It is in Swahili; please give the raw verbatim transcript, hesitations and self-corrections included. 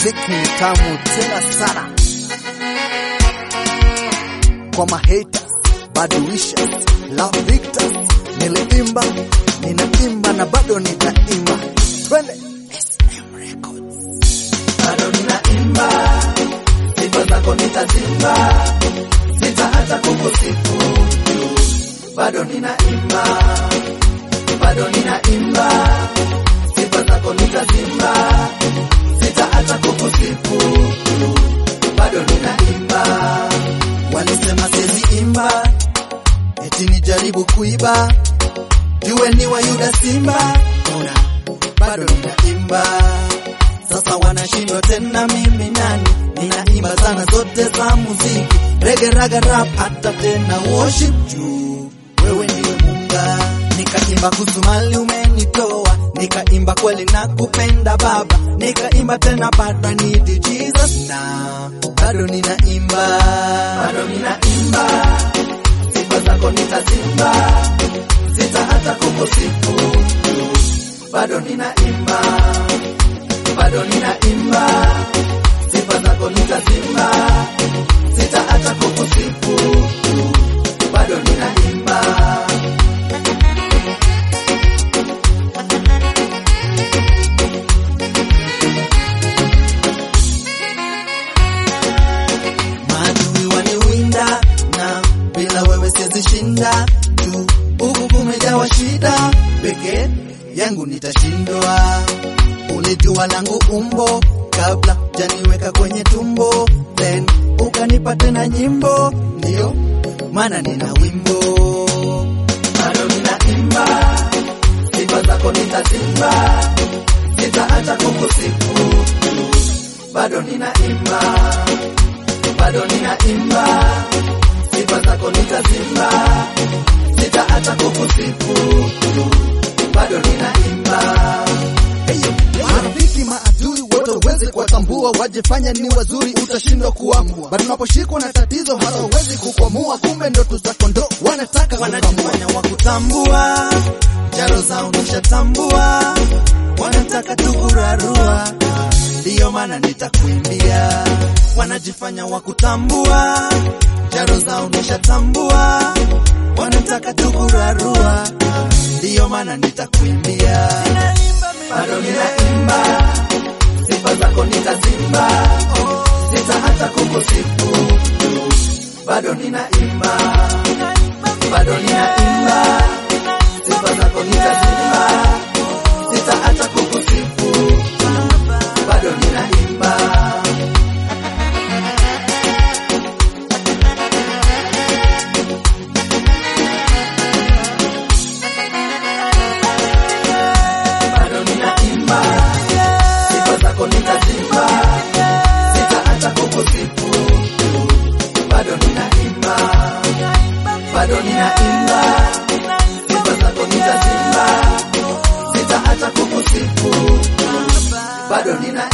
muziki ni tamu tena sana. Kwa mahaters, bad wishes, love victors, niliimba, ninaimba na bado nitaimba. Twende S M Records. Bado ninaimba, sifa zako nitazimba, sitaacha kukusifu. Bado ninaimba, bado ninaimba, sifa zako nitazimba, sitaacha kukusifu. Bado ninaimba. Walisema siwezi imba, eti nijaribu kuiba, jue ni wa Yuda Simba. Ona, bado ninaimba. Sasa wanashindwa tena mimi nani, ninaimba sana zote za muziki, reggae, raga, rap, hata tena worship juu wewe ndiwe Munga. Nikaimba kuhusu mali umenitoa, nikaimba kweli na kupenda Baba, nikaimba tena bado I need Jesus na bado ninaimba. Bado ninaimba, sifa zako nitazimba, sitaacha kukusifu. Bado ninaimba, bado ninaimba, sifa zako nitazimba, sitaacha kukusifu. Bado ninaimba. Maadui waniwinda na bila wewe siwezi shinda, juu huku kumejawa shida, peke yangu nitashindwa. Ulijua langu umbo kabla janiweka kwenye tumbo, then ukanipa tena nyimbo, ndio maana nina wimbo. Bado ninaimba, sifa zako nitazimba, sitaacha kukusifu. Bado ninaimba, bado ninaimba, sifa zako nitazimba, sitaacha kukusifu. Bado ninaimba. Marafiki maadui wote wezi kuwatambua, wajifanya ni wazuri utashindwa kuamua, bado unaposhikwa na tatizo hawawezi kukwamua, kumbe ndoto zako ndo wanataka wanajifanya wakutambua, jaro zao nishatambua, wanataka tukurarua, ndiyo maana nitakuimbia. Wanajifanya wakutambua, jaro zao nishatambua, wanataka tukurarua, ndiyo maana nitakuimbia. Bado ninaimba, sifa zako nitazimba, sitaacha kukusifu. Bado ninaimba, bado ninaimba, sifa zako nitazimba, sitaacha kukusifu. Bado ninaimba. Nitazimba, sitaacha kukusifu. Bado ninaimba, bado ninaimba, sifa zako nitazimba, sitaacha kukusifu. Bado ninaimba.